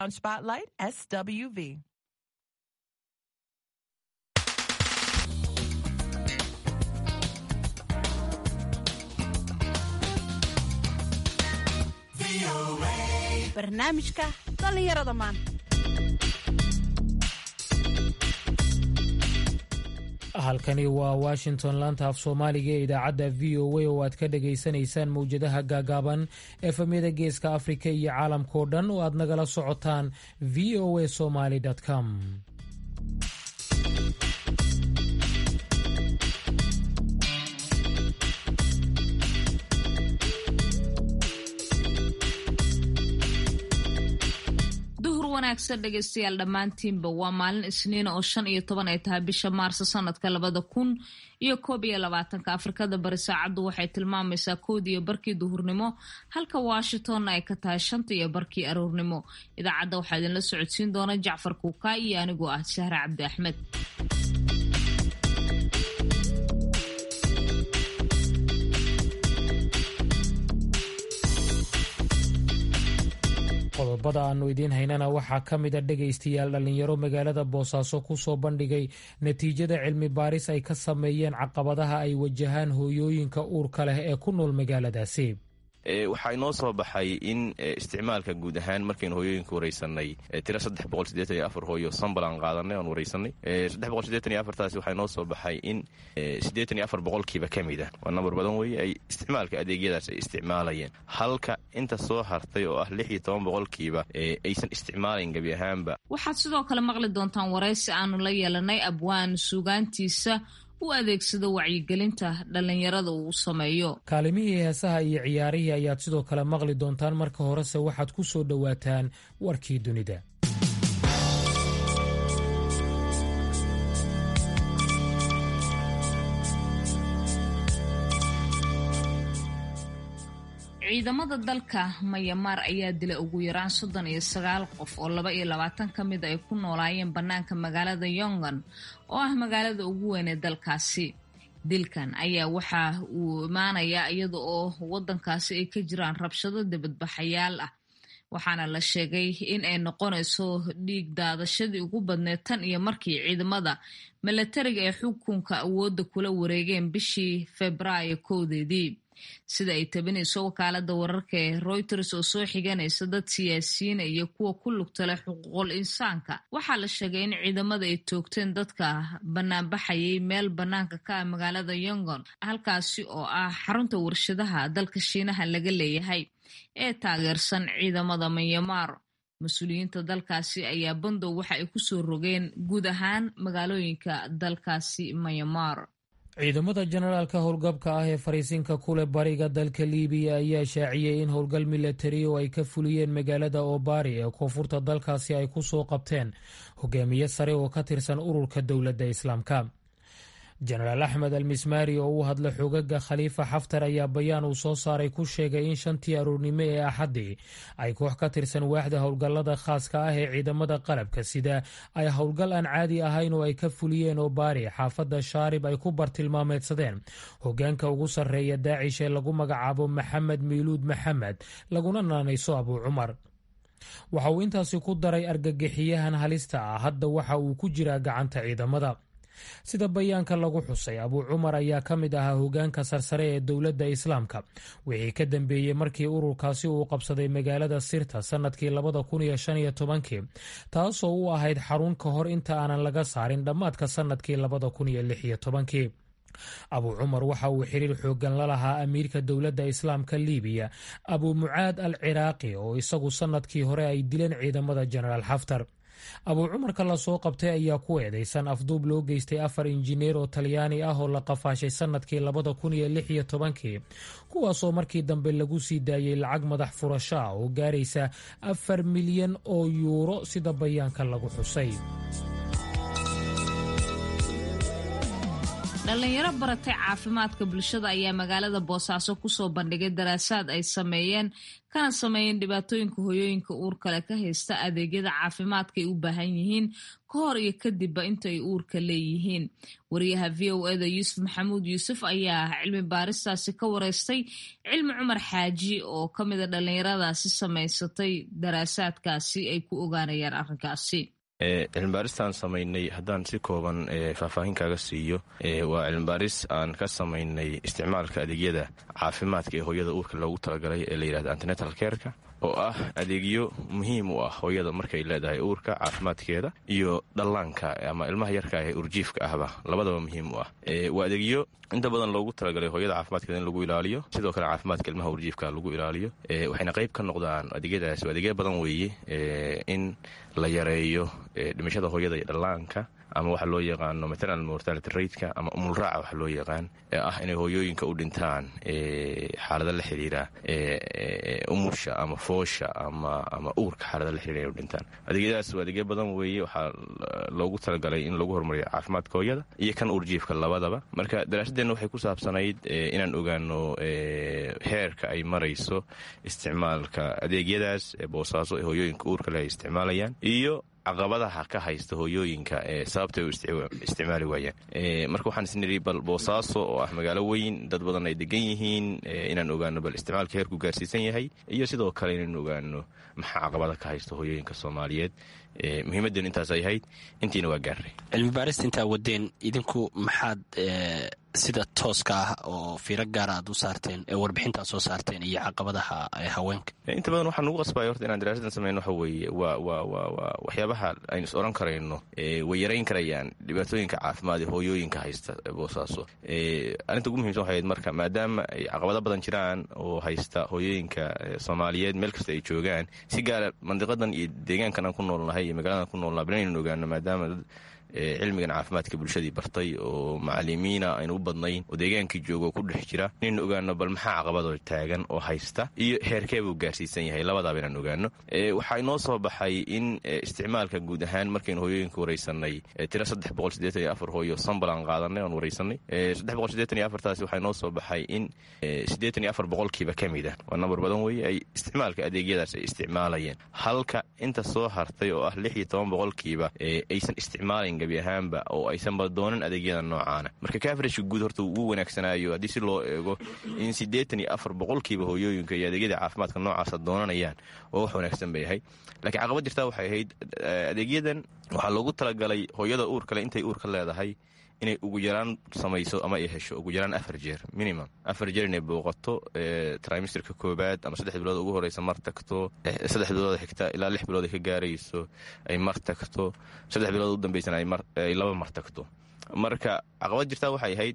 On Spotlight SWV. barnaamijka dhallinyarada maanta. halkani waa washington laanta af soomaaliga ee idaacadda v o a oo aad ka dhagaysanaysaan mawjadaha gaagaaban efemyada geeska afrika iyo caalamkao dhan oo aad nagala socotaan v o a somaly com. wanaagsan dhegeystayaal dhammaantiinba waa maalin isniina oo 15 ay tahay bisha maarso sanadka 2021 afrikada bari saacaddu waxay tilmaamaysaa 1:00 duhurnimo halka washingtonna ay ka tahay 5:00 aroornimo. idaacadda waxaa idinla socodsiin doona jacfar kuukaa iyo anigoo ah Sahra Cabdi Axmed. qodobada aanu idiin haynana waxaa ka mid a dhegaystayaal dhallinyaro magaalada boosaaso ku soo bandhigay natiijada cilmi baaris ay ka sameeyeen caqabadaha ay wajahaan hooyooyinka uurka leh ee ku nool magaaladaasi. waxaa inoo soo baxay in isticmaalka guud ahaan markaynu hooyooyinka waraysanay tira 384 hooyo sambal aan qaadanay oon waraysanay 384taasi waxaa inoo soo baxay in 84 boqolkiiba ka mid ah waa nambar badan weeye ay isticmaalka adeegyadaas ay isticmaalayeen, halka inta soo hartay oo ah 16 boqolkiiba aysan isticmaalayn gebi ahaanba. waxaad sidoo kale maqli doontaan waraysi aanu la yeelanay abwaan suugaantiisa u adeegsado wacyigelinta dhallinyarada uu sameeyo. kaalimihii heesaha iyo ciyaarihii ayaad sidoo kale maqli doontaan. marka horese waxaad ku soo dhowaataan warkii dunida. ciidamada dalka Myanmar ayaa dilay ugu yaraan 39 qof oo 22 ka mid ay ku noolaayeen bannaanka magaalada Yangon oo ah magaalada ugu weyn ee dalkaasi. dilkan ayaa waxa uu imaanayaa iyada oo wadankaasi ay ka jiraan rabshado dibadbaxayaal ah, waxaana la sheegay in ay noqonayso dhiig daadashadii ugu badneed tan iyo markii ciidamada milatariga ee xukunka awoodda kula wareegeen bishii Febraayo 1-deedii. sida ay tabinayso wakaalada wararka ee Reuters oo soo xiganaysa dad siyaasiyiin iyo kuwa ku lugta leh xuquuqul insaanka, waxaa la sheegay in ciidamada ay toogteen dadka banaanbaxayay meel banaanka ka ah magaalada Yangon, halkaasi oo ah xarunta warshadaha dalka Shiinaha laga leeyahay ee taageersan ciidamada Myanmar. mas-uuliyiinta dalkaasi ayaa bandow waxa ay kusoo rogeen guud ahaan magaalooyinka dalkaasi Myanmar. ciidamada generaalka howlgabka ah ee fariisinka kule bariga dalka liibiya ayaa shaaciyey in howlgal milatari oo ay ka fuliyeen magaalada Obari ee koonfurta dalkaasi ay ku soo qabteen hogaamiye sare oo ka tirsan ururka dowladda islaamka. jenaraal axmed almismaari oo u hadla xogaga khaliifa xaftar ayaa bayaan uu soo saaray ku sheegay in 5tii aroornimo ee axaddii ay koox ka tirsan waaxda howlgallada khaaska ah ee ciidamada qalabka sida ay howlgal aan caadi ahayn oo ay ka fuliyeen Obari xaafadda shaarib ay ku bartilmaameedsadeen hogaanka ugu sarreeya daacish ee lagu magacaabo maxamed miiluud maxamed laguna naanayso Abu Cumar. waxa uu intaasi ku daray argagixiyahan halista ah hadda waxa uu ku jiraa gacanta ciidamada. sida bayaanka lagu xusay, Abu Cumar ayaa ka mid ahaa hogaanka sarsare ee dowladda islaamka wixii ka dambeeyey markii ururkaasi uu qabsaday magaalada Sirta sanadkii 2015 taasoo u ahayd xarun ka hor inta aanan laga saarin dhammaadka sanadkii 2016. Abu Cumar waxa uu xiriir xoogan la lahaa amiirka dowladda islaamka Liibiya Abu Mucaad al-Ciraaqi oo isagu sanadkii hore ay dileen ciidamada jenaraal Xaftar. Abu Cumarka la soo qabtay ayaa ku eedeysan afduub loo geystay 4 injineer oo Talyaani ah oo la qafaashay sanadkii 2016 kuwaasoo markii dambe lagu sii daayay lacag madax furasho ah oo gaaraysa 4 milyan oo yuuro sida bayaanka lagu xusay. dhallinyaro baratay caafimaadka bulshada ayaa magaalada boosaaso kusoo bandhigay daraasaad ay sameeyeen kana sameeyeen dhibaatooyinka hooyooyinka uurka leh ka haysta adeegyada caafimaadka ay u baahan yihiin ka hor iyo kadibba inta ay uurka leeyihiin. wariyaha v o eda yuusuf maxamuud yuusuf ayaa cilmi baaristaasi ka wareystay cilmi cumar xaaji oo ka mida dhallinyaradaasi samaysatay daraasaadkaasi ay ku ogaanayaan arrinkaasi. cilmibaaristaan samaynay haddaan si kooban faahfaahin kaaga siiyo waa cilmibaaris aan ka samaynay isticmaalka adeegyada caafimaadka ee hooyada uurka loogu talagalay ee la yidhahdo antenatal careka oo ah adeegyo muhiim u ah hooyada markay leedahay uurka caafimaadkeeda iyo dhallaanka ama ilmaha yarka ah ee urjiifka ahba labadaba muhiim u ah. waa adeegyo inta badan loogu talagalay hooyada caafimaadkeeda in lagu ilaaliyo, sidoo kale caafimaadka ilmaha urjiifka lagu ilaaliyo. waxayna qayb ka noqdaan adeegyadaas adeegyo badan weeye in la yareeyo dhimashada hooyada iyo dhallaanka ama waxa loo yaqaano maternal mortality rateka ama umulraaca waxa loo yaqaan ee ah inay hooyooyinka u dhintaan xaalada la xiriira umusha ama foosha ama uurka xaalada la xiriira inay u dhintaan. adeegyadaas waa adeegyo badan weeye, waxaa loogu talagalay in lagu horumariyo caafimaadka hooyada iyo kan urjiifka labadaba. marka daraasadeenna waxay ku saabsanayd inaan ogaano heerka ay marayso isticmaalka adeegyadaas ee boosaaso ee hooyooyinka uurka leh ay isticmaalayaan iyo caqabadaha ka haysta hooyooyinka sababtay u isticmaali waayaan. marka waxaan isnidhi bal boosaaso oo ah magaalo weyn, dad badan ay degan yihiin, inaan ogaano bal isticmaalka heerku gaarsiisan yahay iyo sidoo kale inaan ogaano maxaa caqabada ka haysta hooyooyinka soomaaliyeed. muhiimaddeen intaas ay ahayd, intiina waa gaarnay. cilmi baarista intaa wadeen idinku maxaad sida tooska ah oo fiiro gaara aad u saarteen ee warbixintaa soo saarteen iyo caqabadaha haweenka? inta badan waxaa nugu qasbaya horta inaan daraasadan samayno waxa weeye waa waxyaabaha aynu is oran karayno way yarayn karayaan dhibaatooyinka caafimaad ee hooyooyinka haysta boosaaso. arrinta ugu muhimsan waxay ahayd marka maadaama ay caqabado badan jiraan oo haysta hooyooyinka soomaaliyeed meel kasta ay joogaan, si gaara mandiqadan iyo deegaankan aan ku noolnahay iyo magaaladan ku noolnaha bal inaynu ogaano maadaama dad cilmigan caafimaadka bulshadii bartay oo macalimiina aynu u badnayn oo deegaankii jooga oo ku dhex jira, inaynu ogaano bal maxaa caqabadoo taagan oo haysta iyo heerkeebuu gaarsiisan yahay, labadaaba inaan ogaano. waxaa inoo soo baxay in isticmaalka guud ahaan markaynu hooyooyinka waraysanay tiro 384 hooyo sambalaan qaadanay oon waraysanay. 384taasi waxaa inoo soo baxay in 84% ka mid ah, waa nambar badan weeye, ay isticmaalka adeegyadaas ay isticmaalayeen, halka inta soo hartay oo ah 16% aysan isticmaalayn gabi ahaanba oo aysanba doonan adeegyada noocaana. marka kaafrashka guud horta ugu wanaagsanaayo haddii si loo eego in 84% hooyooyinka iyo adeegyada caafimaadka noocaasa doonanayaan oo wax wanaagsan bay ahayd. laakiin caqabad jirtaa waxay ahayd adeegyadan waxaa loogu talagalay hooyada uurkale intay uurka leedahay inay ugu yaraan samayso ama ay hesho ugu yaraan 4 jeer minimum 4 jeer inay booqato trimesterka koobaad ama 3 bilood ugu horeysa mar tagto, 3 bilood xigta ilaa 6 bilood ay ka gaarayso ay mar tagto, 3 bilood u dambeysana ay 2 mar tagto. marka caqabad jirtaa waxay ahayd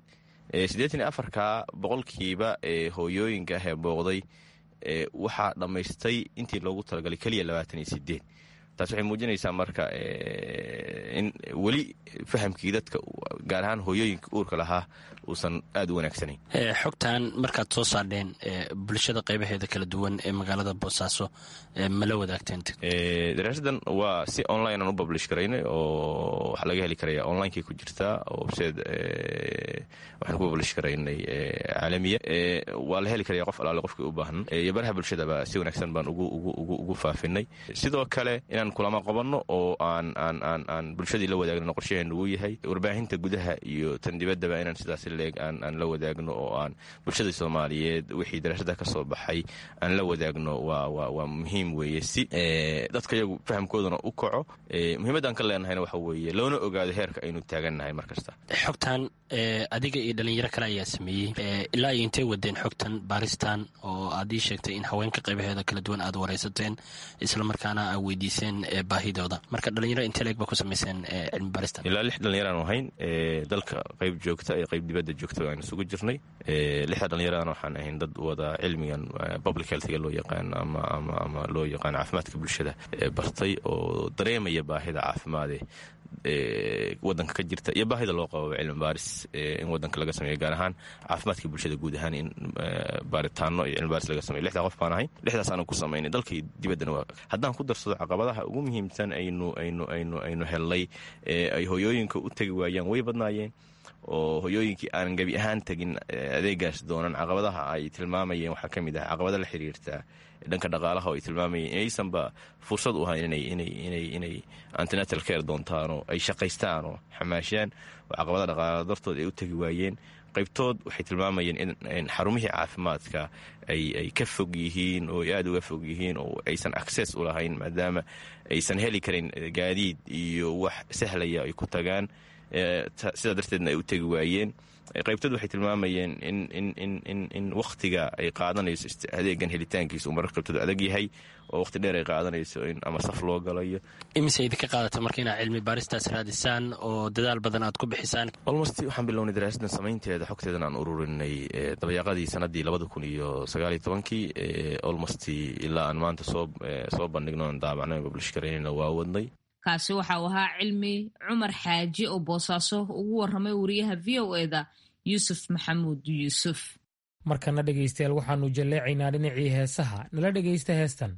84% ee hooyooyinka ah ee booqday waxaa dhammaystay intii loogu talagalay keliya 28. taas waxay muujinaysaa marka in weli fahamkii dadka gaar ahaan hooyooyinka uurka lahaa uusan aad u wanaagsanayn. xogtan markaad soo saardheen bulshada qaybaheeda kala duwan ee magaalada boosaaso ma la wadaagteen? daraasadan waa si online aan u publish karaynay oo waxaa laga heli karaya onlinekay ku jirtaa oo website waxaan ku publish karaynay caalamiya. waa la heli karaya qof alaale qofkii u baahan iyo baraha bulshadaba si wanaagsan baan ugu faafinay. sidoo kale inaan kulamo qabanno oo aan bulshadii la wadaagno qorshaheenu uu yahay, warbaahinta gudaha iyo tan dibaddaba inaan sidaas leeg aan la wadaagno oo aan bulshada soomaaliyeed wixii daraasada ka soo baxay aan la wadaagno waa muhiim weeye si dadka iyagu fahamkoodana u kaco. muhiimaddaan ka leenahayna waxa weeye loona ogaado heerka aynu taagannahay mar kasta. xogtan adiga iyo dhalinyaro kale ayaa sameeyey, ilaa iyo intay wadeen xogtan baaristan oo aad ii sheegtay in haweenka qaybaheeda kala duwan aad waraysateen islamarkaana aad weydiiseen baahidooda. marka dhalinyaro intee leeg ba ku samayseen cilmi baaristan? ilaa 6 dhalinyaraan ahayn, dalka qayb joogta iyo qayb dibadda joogta aynu isugu jirnay. 6 dhalinyaraan waxaan ahayn dad wada cilmigan public healthga loo yaqaan ama loo yaqaan caafimaadka bulshada bartay oo dareemaya baahida caafimaade wadanka ka jirta iyo baahida loo qabo cilmi baaris in wadanka laga sameeyo, gaar ahaan caafimaadka bulshada guud ahaan in baaritaano iyo cilmi baaris laga sameeyo. 6 qof baan ahay, 6daas aanu ku samaynay dalkii dibaddana. waa haddaan ku darsado caqabadaha ugu muhiimsan aynu helnay ay hooyooyinka u tegi waayaan way badnaayeen. oo hoyooyinkii aan gebi ahaan tegin adeegaas doonan caqabadaha ay tilmaamayeen waxaa ka mid ah caqabada la xiriirta dhanka dhaqaalaha oo ay tilmaamayeen inaysanba fursad u hayn inay antenatal care doontaanoo ay shaqaystaanoo xamaashaan oo caqabada dhaqaala dartood ay u tegi waayeen. qaybtood waxay tilmaamayeen in xarumihii caafimaadka ay ka fog yihiin oo aad uga fog yihiin oo aysan access u lahayn maadaama aysan heli karin gaadiid iyo wax sahlaya ay ku tagaan, sidaa darteedna ay u tegi waayeen. qaybtood waxay tilmaamayeen in wakhtiga ay qaadanayso adeegan helitaankiisa uu mararka qaybtood adag yahay oo wakhti dheer ay qaadanayso in ama saf loo galayo. imise idinka qaadata marka inaad cilmi baaristaas raadisaan oo dadaal badan aad ku bixisaan? almost waxaan bilownay daraasadan samaynteeda xogteedan aan ururinay dabayaaqadii sanadii 2019 almost ilaa aan maanta soo bandhigno aan daabacnay publish karaynayna waa wadnay. kaasi waxa uu ahaa Cilmi Cumar Xaaji oo Boosaaso ugu warramay wariyaha VOA-da Yuusuf Maxamuud Yuusuf. markana dhegaystayaal waxaanu jaleecaynaa dhinacii heesaha. nala dhegaysta heestan.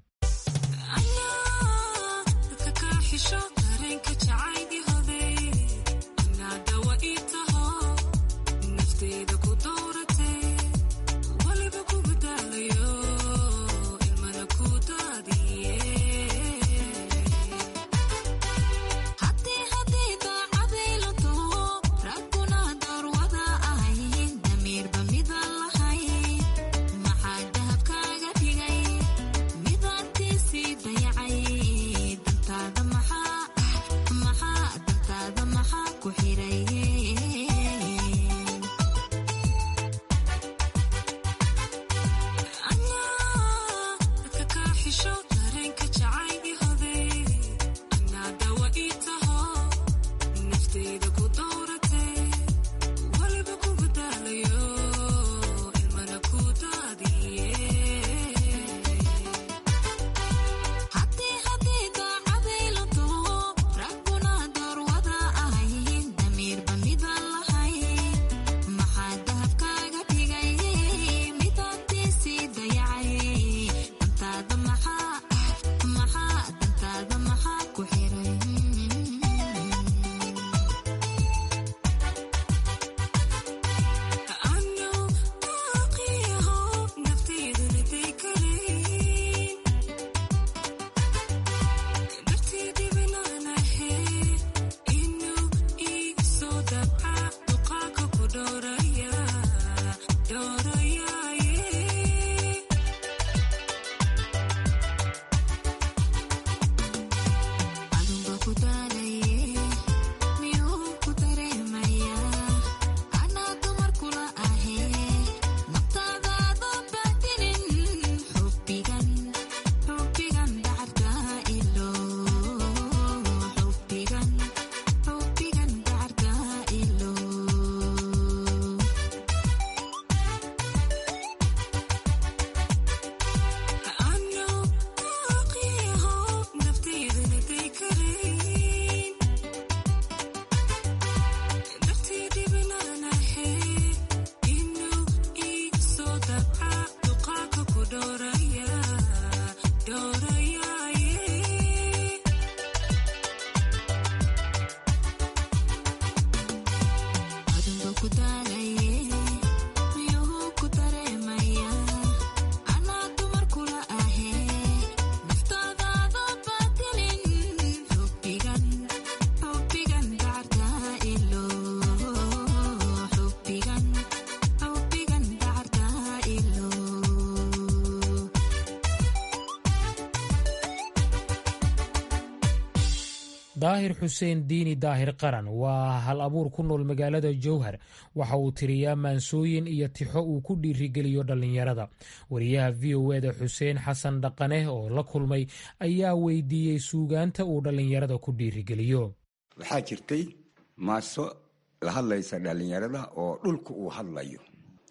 daahir xuseen diini daahir qaran waa hal abuur ku nool magaalada jowhar. waxa uu tiriyaa maansooyin iyo tixo uu ku dhiirigeliyo dhallinyarada. wariyaha VOA-da xuseen xasan dhaqane oo la kulmay ayaa weydiiyey suugaanta uu dhallinyarada ku dhiirigeliyo. waxaa jirtay maaso la hadlaysa dhallinyarada oo dhulka uu hadlayo.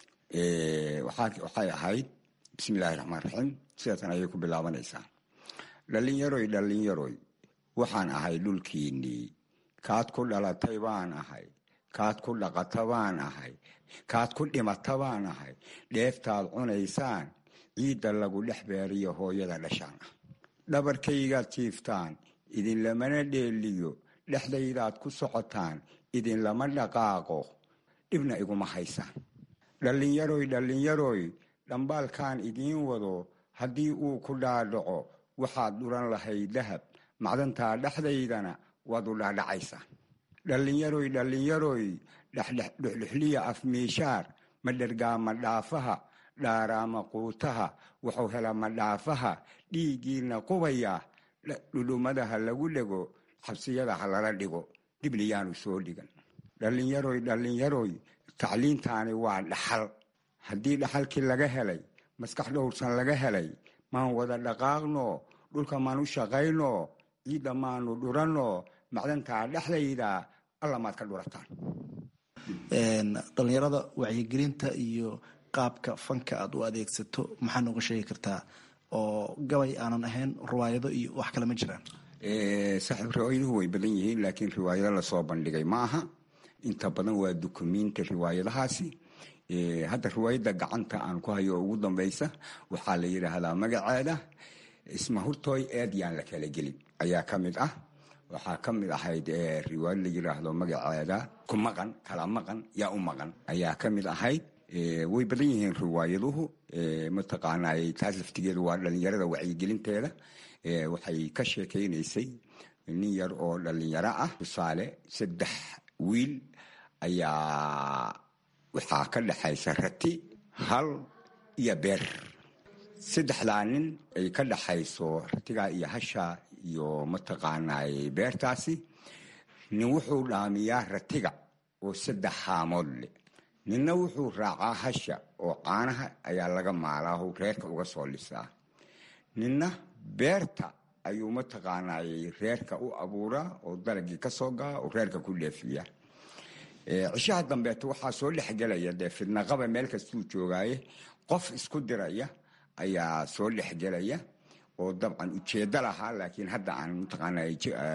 waxay ahayd bismillaahi raxmaan raxiim, sidaasan ayay ku bilaabanaysaa. dhallinyaroy waxaan ahay dhulkiinnii, kaad ku dhalatay baan ahay, kaad ku dhaqata baan ahay, kaad ku dhimata baan ahay, dheeftaad cunaysaan ciidda lagu dhex beeriyo hooyada dhashaan ah. dhabarkaygaad jiiftaan, idinlamana dheeliyo, dhexdaydaad ku socotaan, idinlama dhaqaaqo, dhibna iguma haysaan. dhallinyaroy dhambaalkaan idiin wado haddii uu ku dhaadhaco waxaad dhuran lahay dahab, macdantaa dhexdaydana waad u dhaadhacaysaan. dhallinyaroy dhexdhexliya afmiishaar, ma dhergaa ma dhaafaha, dhaaraama quutaha, wuxuu hela ma dhaafaha, dhiiggiina qubaya, dhudhumadaha lagu dhego, xabsiyada ha lala dhigo, dibliyaanu soo dhigan. dhallinyaroy tacliintaani waa dhaxal. haddii dhaxalkii laga helay, maskax dhowrsan laga helay, maan wada dhaqaaqno, dhulka maan u shaqayno, ciidda maanu dhuranno, macdantaa dhexdayda alla maad ka dhurataan. dhallinyarada wacyigelinta iyo qaabka fanka aad u adeegsato maxaa nooga sheegi kartaa oo gabay aanan ahayn riwaayado iyo wax kale ma jiraan? saaxiib, riwaayaduhu way badan yihiin, laakiin riwaayado lasoo bandhigay ma aha. inta badan waa dukumiinti riwaayadahaasi. hadda riwaayadda gacanta aan ku hayo ugu dambaysa waxaa la yidhaahdaa magaceeda isma hurtooy eed yaan la kala gelin ayaa ka mid ah. waxaa ka mid ahayd riwaayad la yidhaahdo magaceeda ku maqan kala maqan yaa u maqan ayaa ka mid ahayd. way badan yihiin riwaayaduhu. mataqaanay taas laftigeedu waa dhallinyarada wacyigelinteeda. waxay ka sheekaynaysay nin yar oo dhallinyaro ah. tusaale 3 wiil ayaa waxaa ka dhexaysa rati, hal iyo beer. 3daa nin ay ka dhexayso ratigaa iyo hasha iyo mataqaanay beertaasi, nin wuxuu dhaamiyaa ratiga oo 3 haamood leh, ninna wuxuu raacaa hasha oo caanaha ayaa laga maalaa reerka uga soo lisaa, ninna beerta ayuu mataqaanay reerka u abuuraa oo dalagii ka soo gaa oo reerka ku dheefiya. cishaha dambeeto waxaa soo dhexgelaya dee fidnaqaba meel kastuu joogaaye, qof isku diraya ayaa soo dhexgelaya oo dabcan ujeeddo lahaa, laakiin hadda aan mataqaanay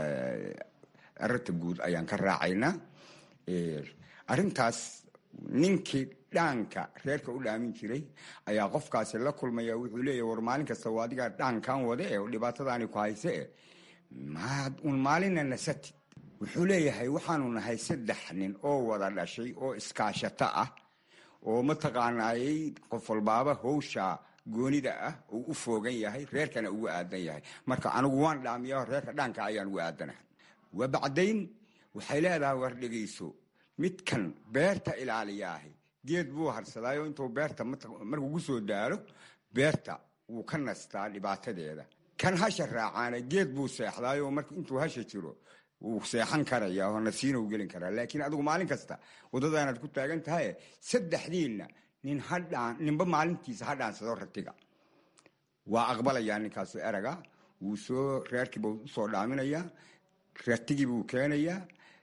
arrinta guud ayaan ka raacaynaa. arrintaas ninkii dhaanka reerka u dhaamin jiray ayaa qofkaasi la kulmaya. wuxuu leeyahy war maalin kasta waa adigaa dhaankan wade ee dhibaatadaani ku hayse maad un maalina nasatid. wuxuu leeyahay waxaanu nahay 3 nin oo wada dhashay oo iskaashato ah oo mataqaanayay qof walbaaba howsha goonida ah uu u foogan yahay, reerkana ugu aadan yahay. marka anigu waan dhaamiyaa reerka dhaanka ayaan ugu aadanahay. wabacdayn waxay leedahay war dhegayso, midkan beerta ilaaliyaahay geed buu harsadaayo intuu beerta markuu ku soo daalo beerta wuu ka nastaa dhibaatadeeda. kan hasha raacaana geed buu seexdaayo intuu hasha jiro wuu seexan karaya oo nasiina u gelin karaa. laakiin adigu maalin kasta wadadaanaad ku taagan tahay. 3diinna ninba maalintiisa ha dhaansado ratiga. waa aqbalayaa ninkaasu eraga. wuu soo reerkiibuu usoo dhaaminayaa, ratigiibuu keenayaa.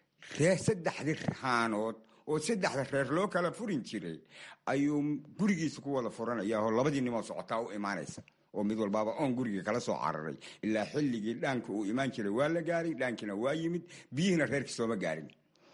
3 haanood oo 3 reer loo kala furin jiray ayuu gurigiisa ku wada furanaya oo 2 nimoo socotaa u imaanaysa oo mid walbaaba oon gurigii kala soo cararay. ilaa xilligii dhaanka uu imaan jiray waa la gaaray, dhaankiina waa yimid, biyihiina reerkii sooma gaarin.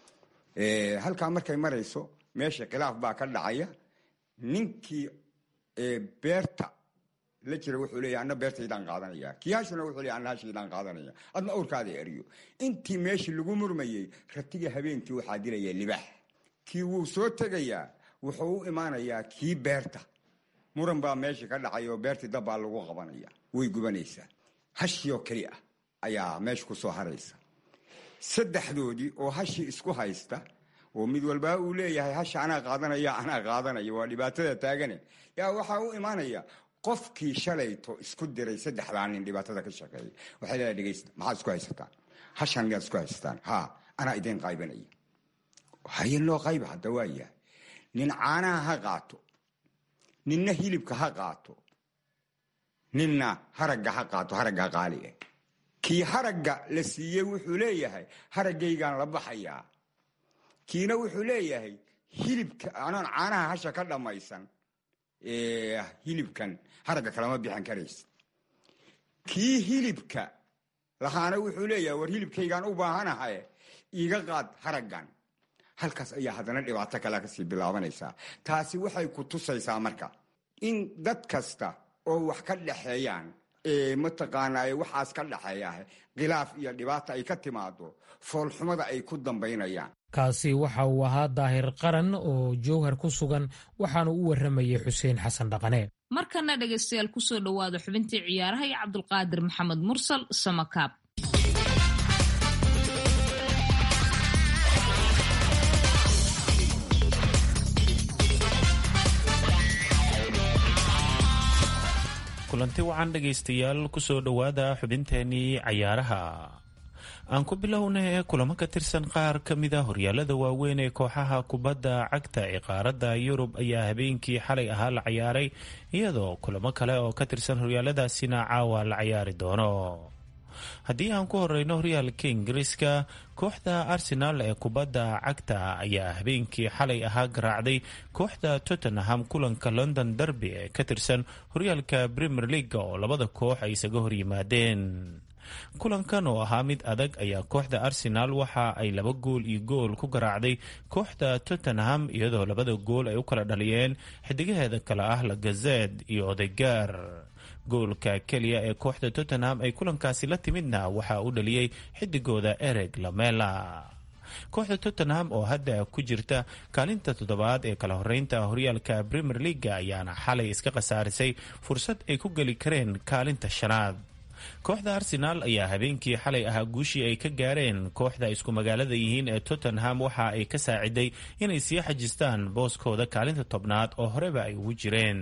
halkaa markay marayso meesha khilaaf baa ka dhacaya. ninkii beerta la jira wuxuu leeyahy anna beertaydaan qaadanaya, kii hashuna wuxuu leeyahy anna hashaydaan qaadanaya, adna awrkaada eriyo. intii meeshii lagu murmayey ratiga habeenkii waxaa dilaya libaax. kii wuu soo tegayaa, wuxuu u imaanayaa kii beerta. muran baa meeshii ka dhacay oo beertii dabbaa lagu qabanaya, way gubanaysaa. hashioo keli ah ayaa meesha ku soo haraysa. 3doodii oo hashii isku haysta oo mid walbaa uu leeyahay hasha anaa qaadanaya waa dhibaatada taagane, yaa waxaa u imaanaya qofkii shalayto isku diray 3daa nin dhibaatada ka shaqeeyay. waxay leedahay dhegaysta, maxaad isku haysataan? hashan miyaad isku haysataan? haa, anaa idiin qaybanaya. haye loo qayba. hadda waa yahay, nin caanaha ha qaato, ninna hilibka ha qaato, ninna haragga ha qaato, haragga qaali ah. kii haragga la siiyey wuxuu leeyahay haraggaygaan la baxayaa. kiina wuxuu leeyahay hilibka anoon caanaha hasha ka dhammaysan hilibkan haragga kalama bixin karaysa. kii hilibka lahaana wuxuu leeyahay war hilibkaygaan u baahanahay iiga qaad haraggan. halkaas ayaa haddana dhibaato kale kasii bilaabanaysaa. taasi waxay ku tusaysaa marka in dad kasta oo wax ka dhexeeyaan mataqaanaa waxaas ka dhexeeya khilaaf iyo dhibaata ay ka timaado foolxumada ay ku dambaynayaan. kaasi waxa uu ahaa daahir qaran oo jowhar ku sugan waxaanu u warramayay xuseen xasan dhaqane. markana dhegaystayaal kusoo dhowaada xubintii ciyaaraha iyo cabdulqaadir maxamed mursal samakaab. kulanti wacan dhegaystayaal kusoo dhowaada xubinteenii cayaaraha. aan ku bilownay kulamo ka tirsan qaar ka mida horyaalada waaweyn ee kooxaha kubadda cagta ee qaaradda yurub ayaa habeenkii xalay ahaa la cayaaray, iyadoo kulamo kale oo ka tirsan horyaaladaasina caawa la cayaari doono. haddii aan ku horeyno horyaalka ingiriiska, kooxda arsenaal ee kubadda cagta ayaa habeenkii xalay ahaa garaacday kooxda tottenham kulanka london derby ee ka tirsan horyaalka premier league oo labada koox ay isaga horyimaadeen. kulankan oo ahaa mid adag ayaa kooxda arsenaal waxa ay 2-gool ku garaacday kooxda tottenham, iyadoo labada gool ay u kala dhaliyeen xidigaheeda kale ah Lacazette iyo Odegaard. goolka keliya ee kooxda tottenham ay kulankaasi la timidna waxaa u dhaliyey xidigooda Eric Lamela. kooxda tottenham oo hadda ku jirta kaalinta 7aad ee kala horeynta horyaalka premier league ayaana xalay iska khasaarisay fursad ay ku geli kareen kaalinta 5aad. kooxda arsenaal ayaa habeenkii xalay ahaa guushii ay ka gaareen kooxda isku magaalada yihiin ee tottenham waxa ay ka saaciday inay sii xajistaan booskooda kaalinta 10aad oo horeba ay ugu jireen.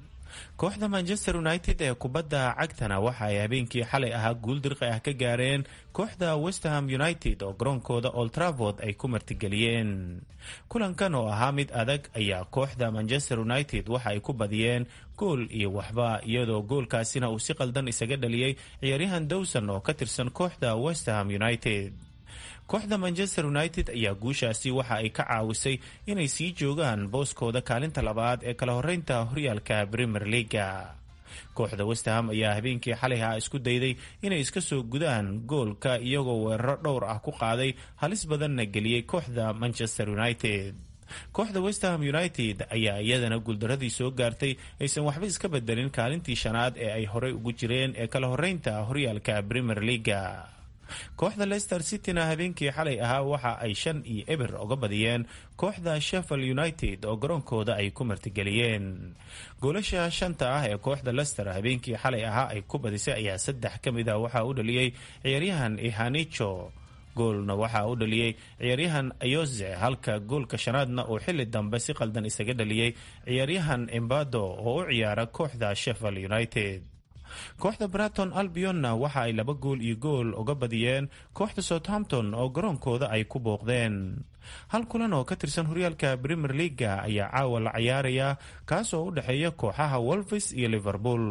kooxda manchester united ee kubadda cagtana waxa ay habeenkii xalay ahaa guul dirqi ah ka gaareen kooxda west ham united oo garoonkooda old trafford ay ku martigeliyeen. kulankan oo ahaa mid adag ayaa kooxda manchester united waxa ay ku badiyeen gool iyo waxba, iyadoo goolkaasina uu si qaldan isaga dhaliyey ciyaaryahan Dawson oo ka tirsan kooxda west ham united. kooxda manchester united ayaa guushaasi waxa ay ka caawisay inay sii joogaan booskooda kaalinta 2aad ee kala horeynta horyaalka premier league. kooxda west ham ayaa habeenkii xalayha isku dayday inay iska soo gudaan goolka, iyagoo weeraro dhowr ah ku qaaday halis badanna geliyey kooxda manchester united. kooxda west ham united ayaa iyadana guuldaradii soo gaartay aysan waxba iska bedelin kaalintii 5aad ee ay horey ugu jireen ee kala horeynta horyaalka premier league. kooxda Leicester Cityna habeenkii xalay ahaa waxa ay 5-0 uga badiyeen kooxda Sheffield United oo garoonkooda ay ku martigeliyeen. goolasha 5 ah ee kooxda Leicester habeenkii xalay ahaa ay ku badisay ayaa 3 ka mid ah waxa u dhaliyey ciyaaryahan Ihanicho, goolna waxa u dhaliyey ciyaaryahan Ayoze, halka goolka 5aadna uu xilli dambe si qaldan isaga dhaliyey ciyaaryahan Embado oo u ciyaara kooxda Sheffield United. kooxda Brighton Albionna waxa ay 2-gool uga badiyeen kooxda Southampton oo garoonkooda ay ku booqdeen. hal kulan oo ka tirsan horyaalka Premier League ayaa caawa la ciyaaraya, kaas oo u dhexeeya kooxaha Wolves iyo Liverpool.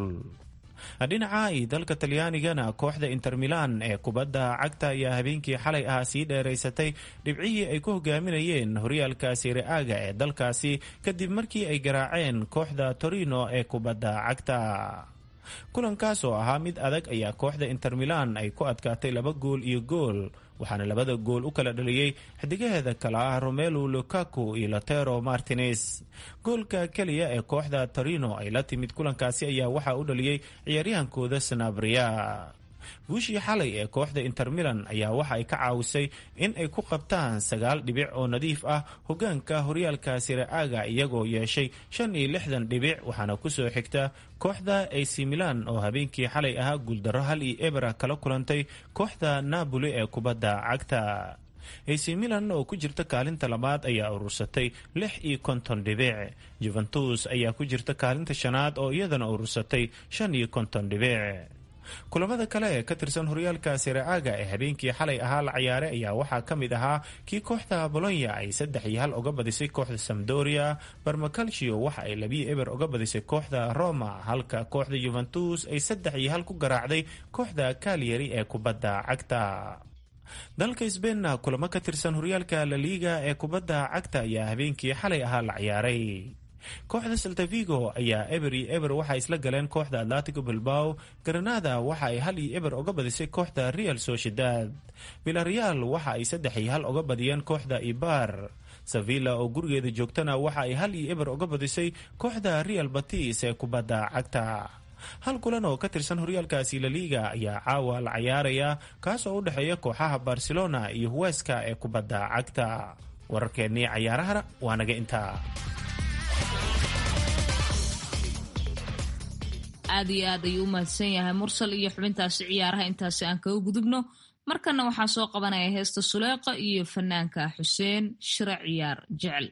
dhinaca iyo dalka Talyaanigana, kooxda Inter Milan ee kubadda cagta ayaa habeenkii xalay ahaa sii dheeraysatay dhibcihii ay ku hogaaminayeen horyaalka Serie A-ga ee dalkaasi kadib markii ay garaaceen kooxda Torino ee kubadda cagta. kulankaas oo ahaa mid adag ayaa kooxda Inter Milan ay ku adkaatay 2-gool, waxaana labada gool u kala dhaliyey xidigaheeda kale ah Romelu Lukaku iyo Lautaro Martinez. goolka keliya ee kooxda Torino ay la timid kulankaasi ayaa waxa u dhaliyey ciyaaryahankooda Sanabria. guushii xalay ee kooxda Inter Milan ayaa waxa ay ka caawisay in ay ku qabtaan 9 dhibic oo nadiif ah hogaanka horyaalka Serie A-ga, iyagoo yeeshay 65 dhibic, waxaana kusoo xigta kooxda AC Milan oo habeenkii xalay ahaa guuldaro 1-0 kala kulantay kooxda Napoli ee kubadda cagta. AC Milan oo ku jirta kaalinta 2aad ayaa urursatay 56 dhibic. Juventus ayaa ku jirta kaalinta 5aad oo iyadana urursatay 55 dhibic. kulamada kale ee ka tirsan horyaalka Serie A-ga ee habeenkii xalay ahaa la ciyaaray ayaa waxaa ka mid ahaa kii kooxda Bologna ay 3-1 uga badisay kooxda Sampdoria. Calcio waxa ay 2-0 uga badisay kooxda Roma, halka kooxda Juventus ay 3-1 ku garaacday kooxda Cagliari ee kubadda cagta. dalka Spain kulamo ka tirsan horyaalka La Liga ee kubadda cagta ayaa habeenkii xalay ahaa la ciyaaray. kooxda Celta Vigo ayaa eber waxa isla galeen kooxda Atletico Bilbao. Granada waxa ay 1-0 uga badisay kooxda Real Sociedad. Villarreal waxa ay 3-1 uga badiyeen kooxda Eibar. Sevilla oo gurigeeda joogtana waxa ay 1-0 uga badisay kooxda Real Betis ee kubadda cagta. hal kulan oo ka tirsan horyaalkaasi laliga ayaa caawa la cayaaraya kaas oo u dhexeeya kooxaha barcelona iyo huweska ee kubadda cagta. wararkeennii cayaarahana waa naga intaa. aad iyo aad ayuu u mahadsan yahay mursal iyo xubintaasi ciyaaraha. intaasi aan kaga gudubno, markana waxaa soo qabanaya heesta Suleeqa iyo fanaanka Xuseen Shire Ciyaar Jecel.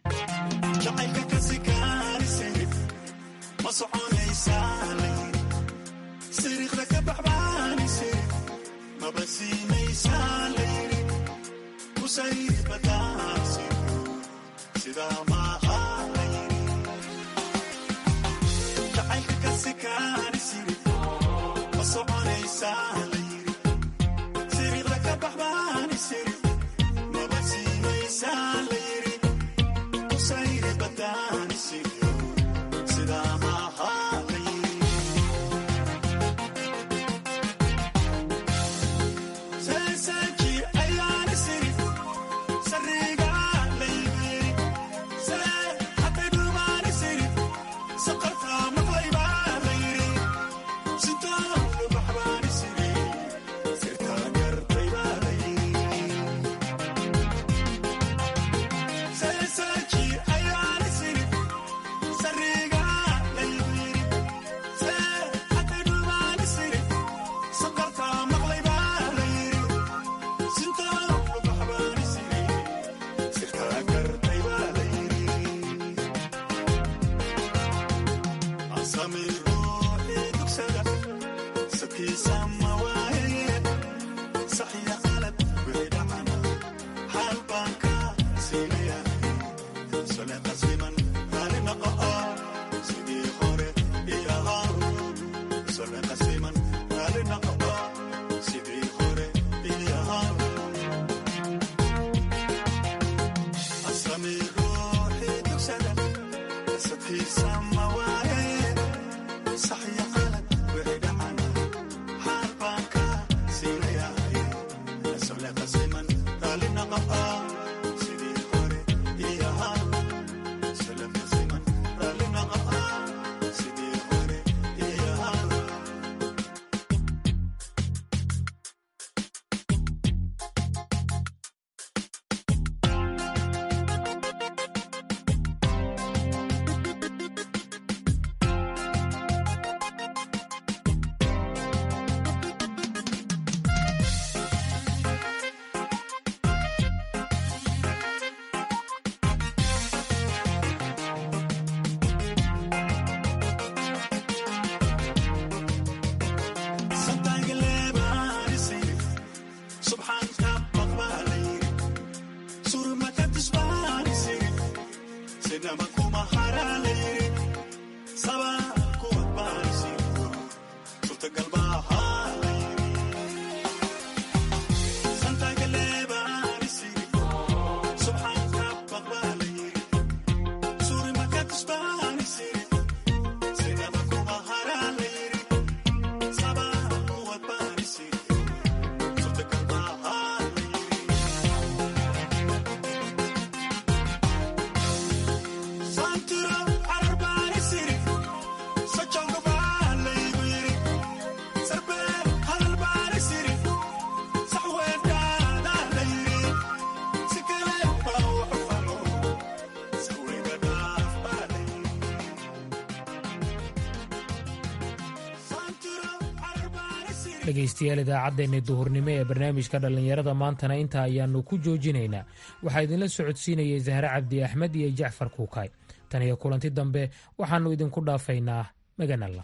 dhegaystayaal idaacaddeenna duhurnimo ee barnaamijka dhallinyarada maantana intaa ayaannu ku joojinaynaa. waxaa idinla socodsiinayay Zahra Cabdi Axmed iyo Jacfar Kuukay. tan iyo kulanti dambe waxaannu idinku dhaafaynaa maganalla.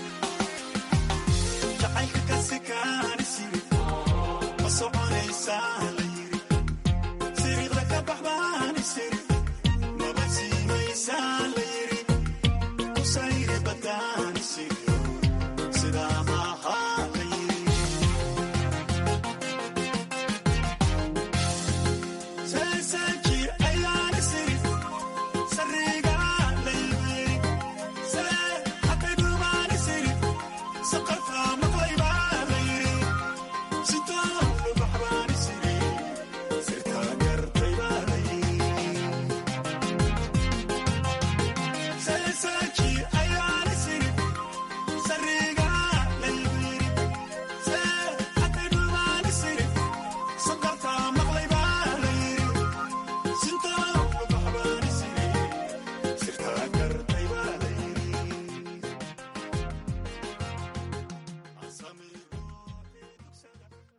soconaysa